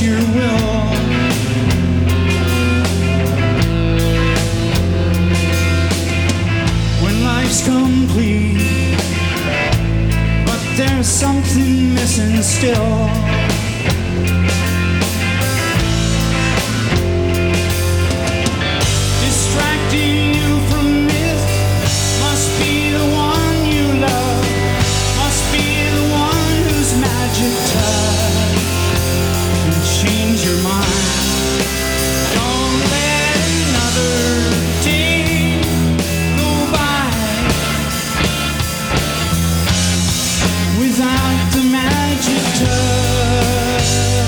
your will. When life's complete, but there's something missing still. Distracting you from this must be the one you love, must be the one whose magic touch can change your mind. Don't let another day go by without the magic touch.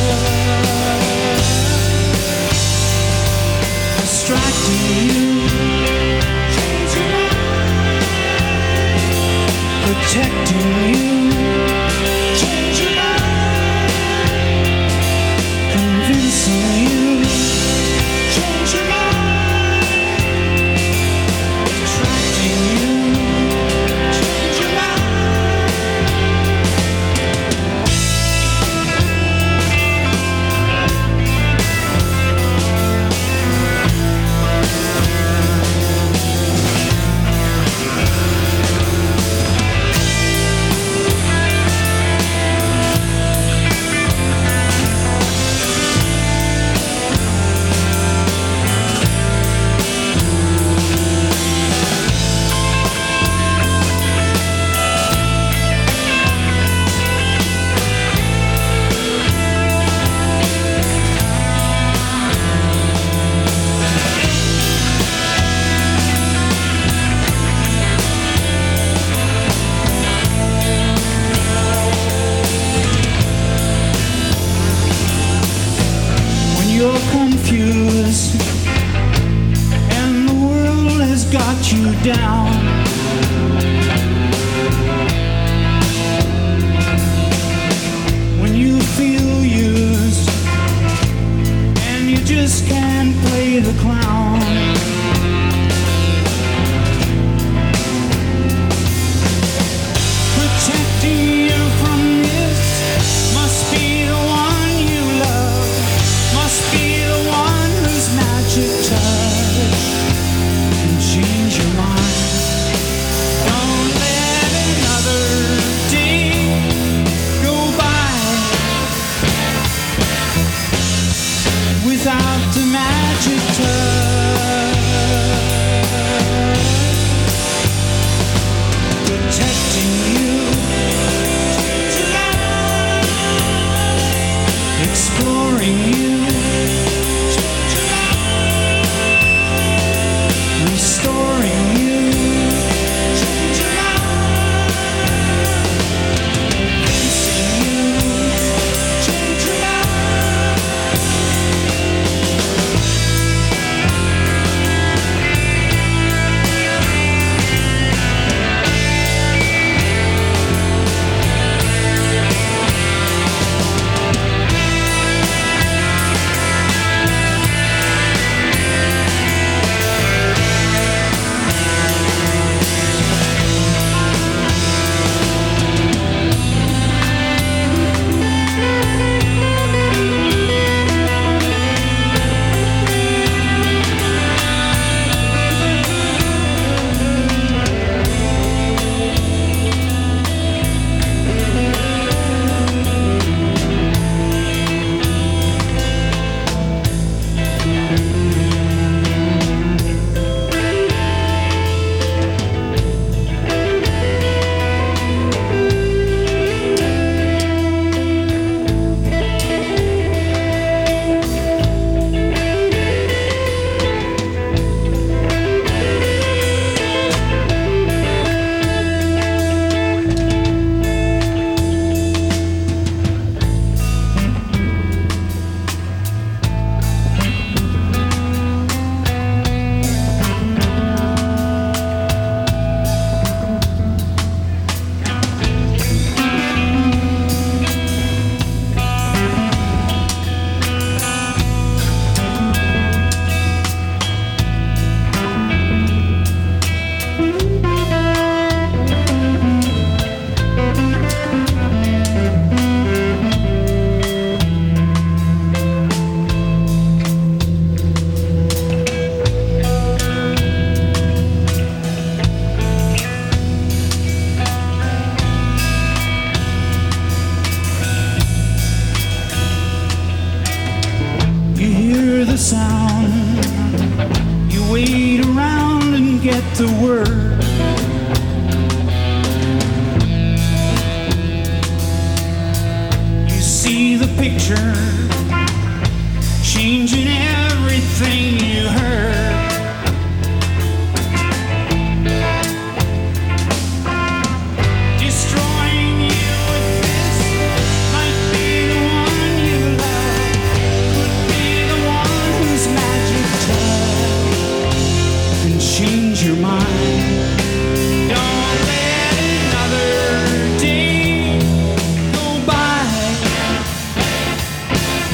Distracting you, protecting you, convincing you, attracting you, you're confused and the world has got you down. When you feel used and you just can't play the clown. Protecting you from this must be the one you love, must be the one whose magic touch can change your mind. Don't let another day go by without the magic touch. Protecting you, exploring you, restoring you, convincing you, sound. You wait around and get the word. You see the picture changing everything you heard. Destroying you with this might be the one you love, could be the one whose magic touch can change your mind. Don't let another day go by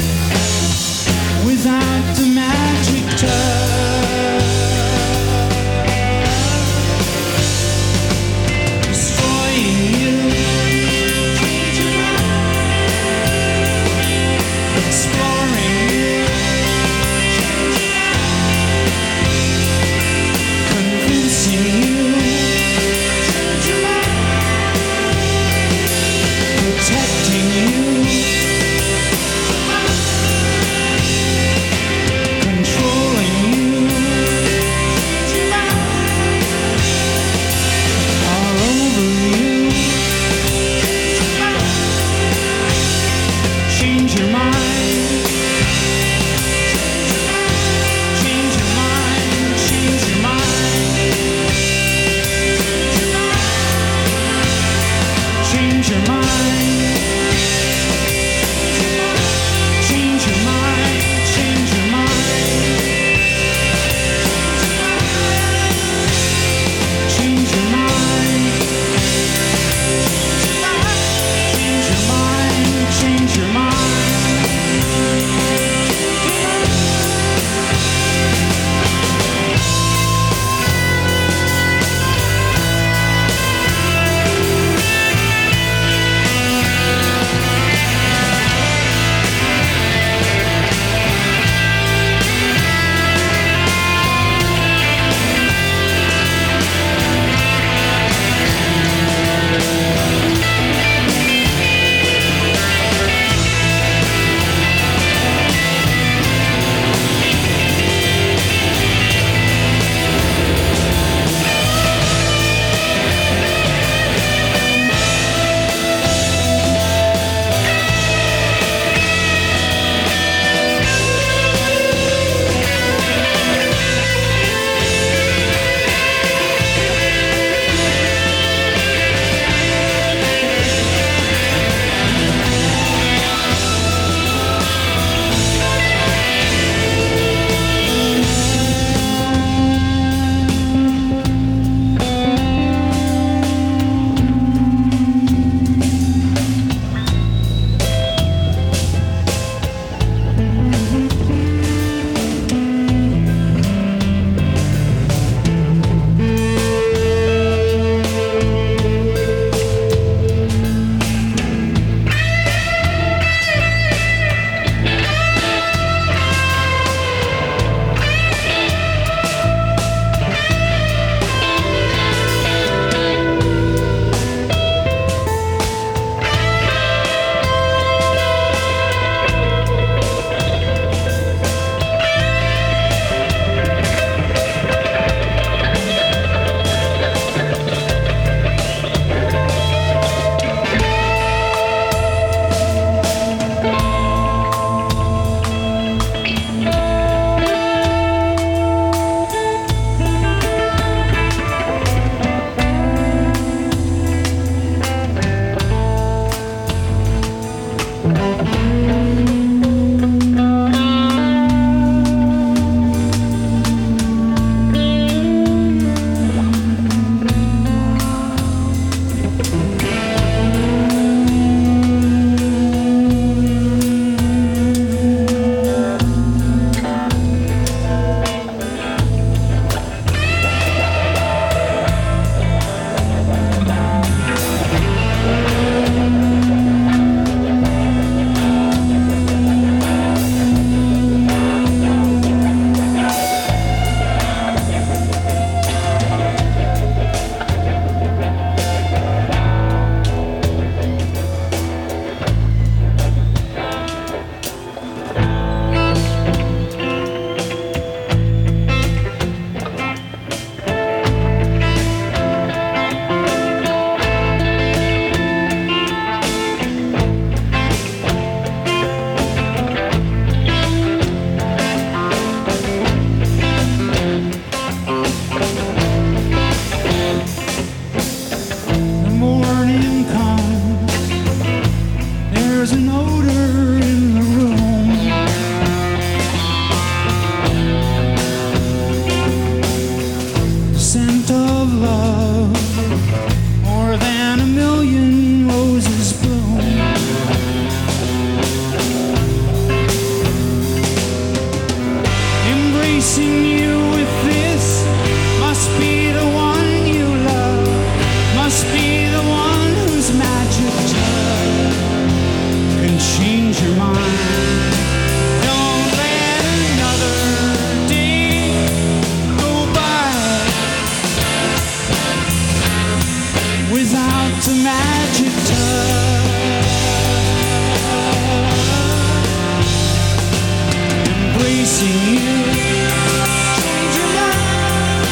convincing you, change your mind,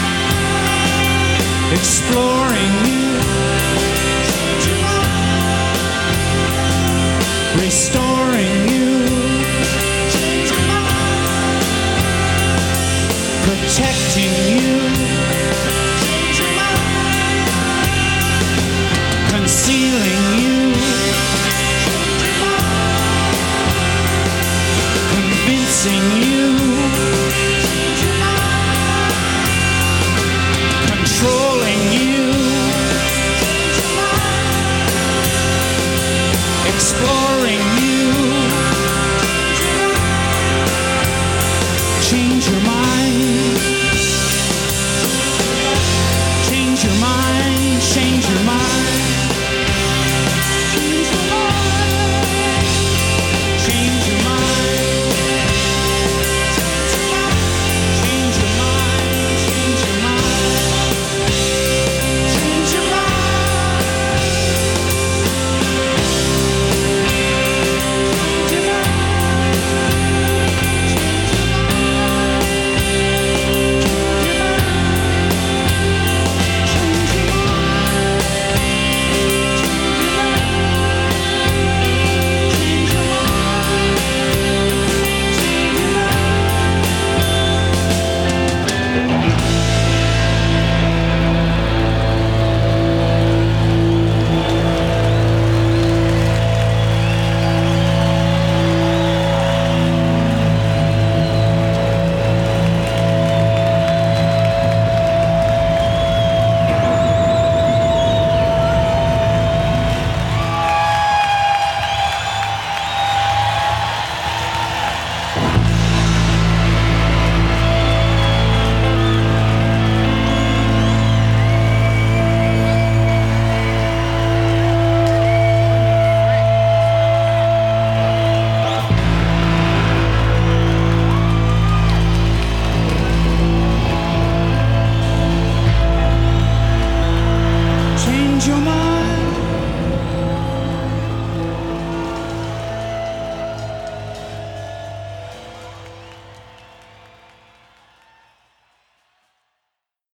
exploring you, change your mind, restoring you, change your mind, protecting you, change your mind, concealing you, convincing you, controlling you, exploring you, change your mind.